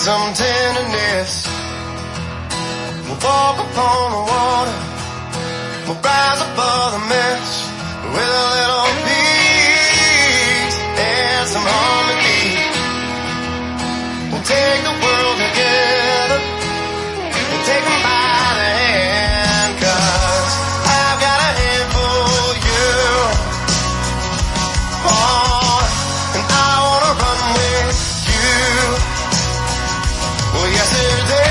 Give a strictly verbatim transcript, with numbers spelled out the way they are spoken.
some tenderness. We'll walk upon the water, we'll rise above the mess with a little peace and some harmony. We'll take the world together and take them by the hand, 'cause I've got a hand for you. Oh, and I wanna run with you. Well, yesterday